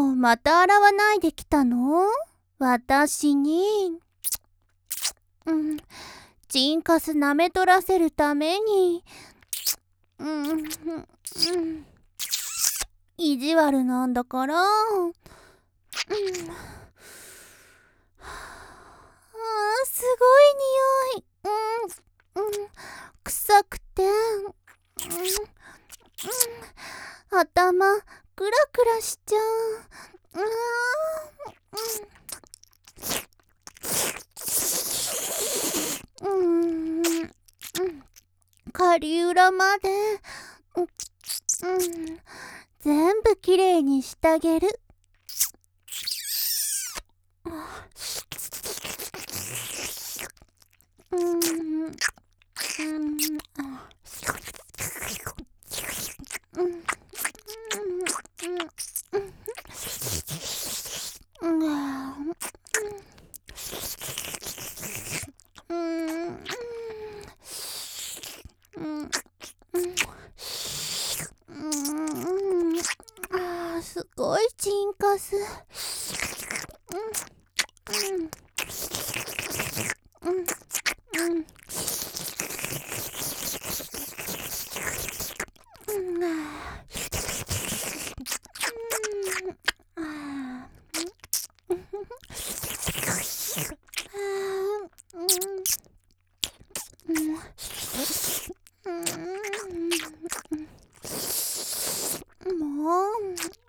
また洗わないできたの？私に。チンカス舐め取らせるために。意地悪なんだから。すごい匂い。臭くて。頭クラクラしちゃう。狩裏まで、全部きれいにしてあげる。すごいチンカス。もう。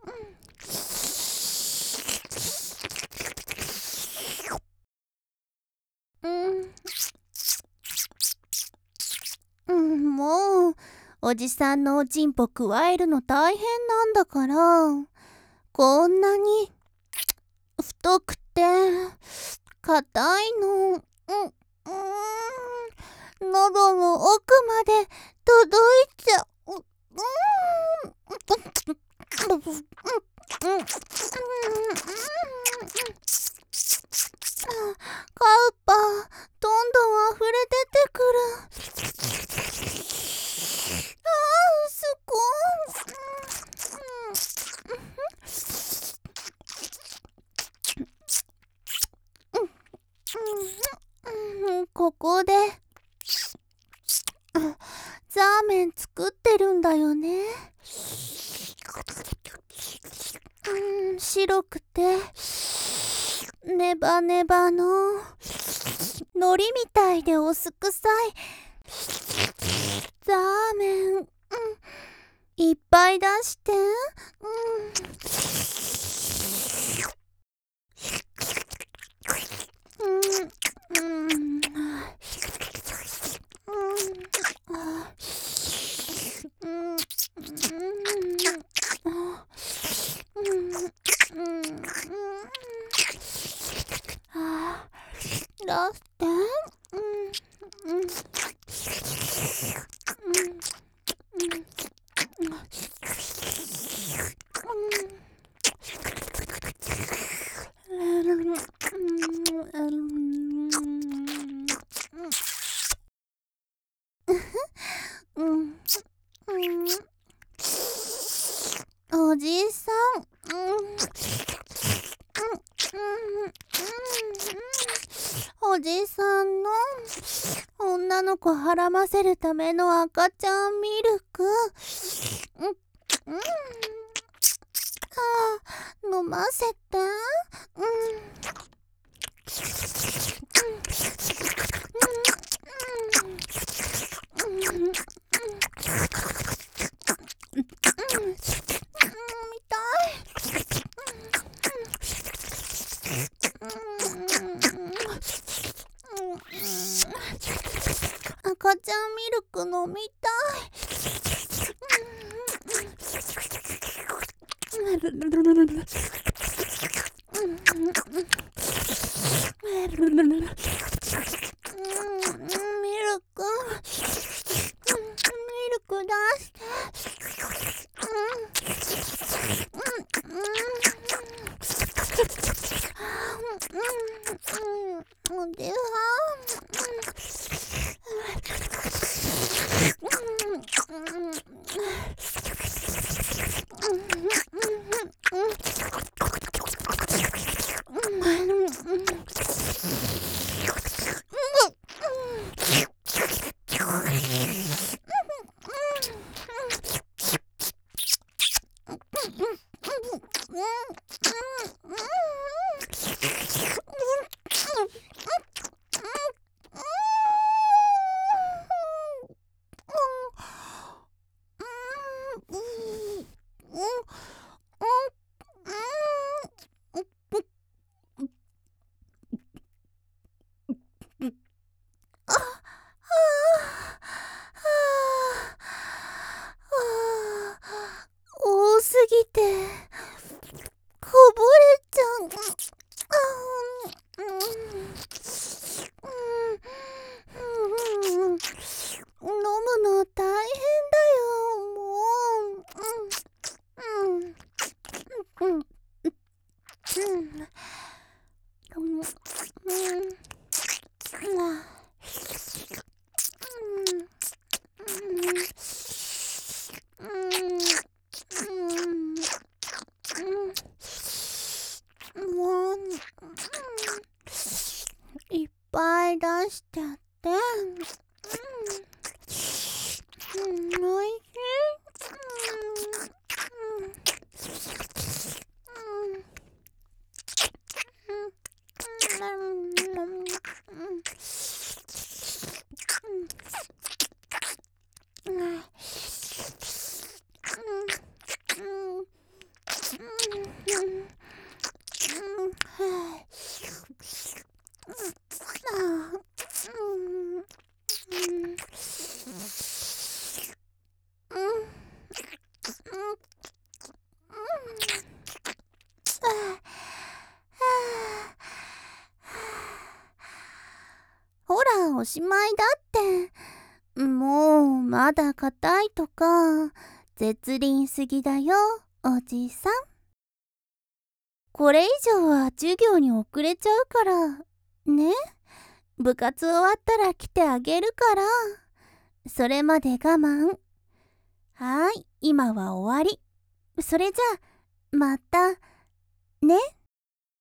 もうおじさんのおちんぽくわえるの大変なんだから。こんなに太くて硬いの。喉の奥まで届いちゃう。カウパどんどん溢れ出てくる。すごい。ここでザーメン作ってるんだよね。白くてネバネバの海苔みたいでお酢臭いザーメン、いっぱい出して。ラステン。おじさん。おじさんの女の子はらませるための赤ちゃんミルク。飲ませて。赤ちゃんミルク飲みたい。ミルク出して。おじさ多すぎてこぼれちゃう。飲むの大変だよ、もういっぱい出しちゃって。おいしい。ほら、おしまいだって。もうまだ硬いとか絶倫すぎだよ、おじさん。これ以上は授業に遅れちゃうからね。部活終わったら来てあげるから。それまで我慢。はい、今は終わり。それじゃあまたね。